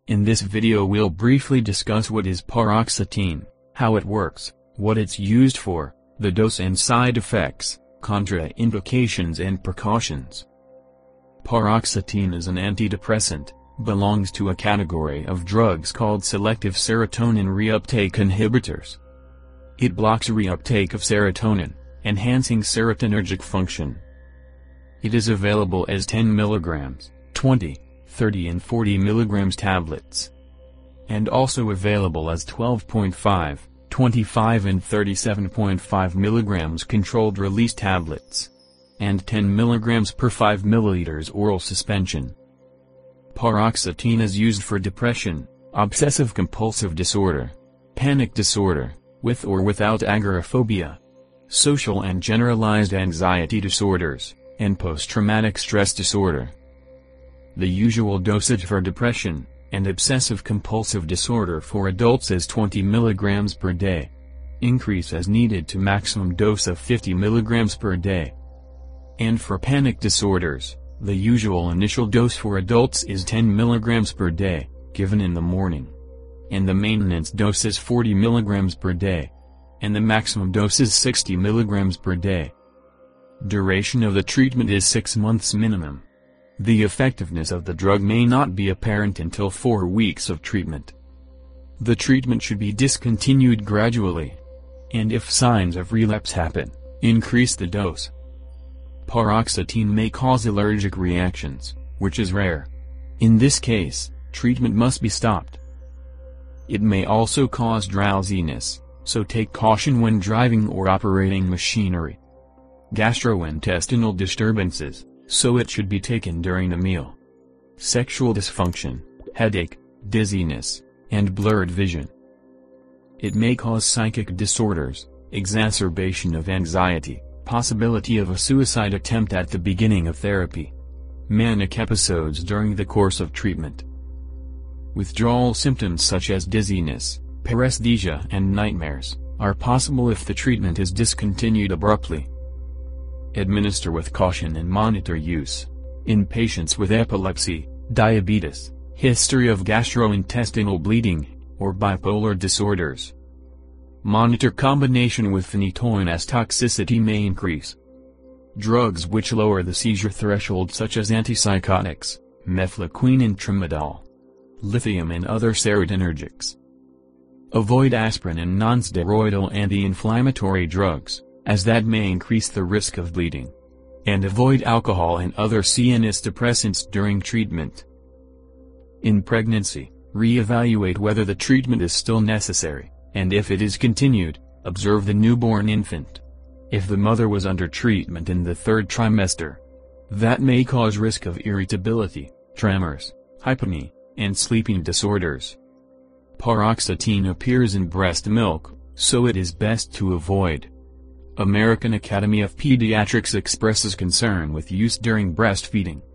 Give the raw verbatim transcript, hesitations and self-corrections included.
In this video we'll briefly discuss what is paroxetine, how it works, what it's used for, the dose and side effects, contraindications and precautions. Paroxetine is an antidepressant, belongs to a category of drugs called selective serotonin reuptake inhibitors. It blocks reuptake of serotonin, enhancing serotonergic function. It is available as ten milligrams, twenty, thirty and forty milligrams tablets. And also available as twelve point five, twenty-five and thirty-seven point five milligrams controlled release tablets. And ten milligrams per five milliliters oral suspension. Paroxetine is used for depression, obsessive-compulsive disorder, panic disorder, with or without agoraphobia, social and generalized anxiety disorders, and post-traumatic stress disorder. The usual dosage for depression and obsessive-compulsive disorder for adults is twenty milligrams per day. Increase as needed to maximum dose of fifty milligrams per day. And for panic disorders, the usual initial dose for adults is ten milligrams per day, given in the morning. And the maintenance dose is forty milligrams per day. And the maximum dose is sixty milligrams per day. Duration of the treatment is six months minimum. The effectiveness of the drug may not be apparent until four weeks of treatment. The treatment should be discontinued gradually. And if signs of relapse happen, increase the dose. Paroxetine may cause allergic reactions, which is rare. In this case, treatment must be stopped. It may also cause drowsiness, so take caution when driving or operating machinery. Gastrointestinal disturbances, so it should be taken during a meal. Sexual dysfunction, headache, dizziness, and blurred vision. It may cause psychic disorders, exacerbation of anxiety, possibility of a suicide attempt at the beginning of therapy. Manic episodes during the course of treatment. Withdrawal symptoms such as dizziness, paresthesia and nightmares, are possible if the treatment is discontinued abruptly. Administer with caution and monitor use. In patients with epilepsy, diabetes, history of gastrointestinal bleeding, or bipolar disorders. Monitor combination with phenytoin as toxicity may increase. Drugs which lower the seizure threshold such as antipsychotics, mefloquine and tramadol. Lithium and other serotonergics. Avoid aspirin and non-steroidal anti-inflammatory drugs, as that may increase the risk of bleeding. And avoid alcohol and other C N S depressants during treatment. In pregnancy, re-evaluate whether the treatment is still necessary. And if it is continued, observe the newborn infant. If the mother was under treatment in the third trimester, that may cause risk of irritability, tremors, hypopnea, and sleeping disorders. Paroxetine appears in breast milk, so it is best to avoid. American Academy of Pediatrics expresses concern with use during breastfeeding.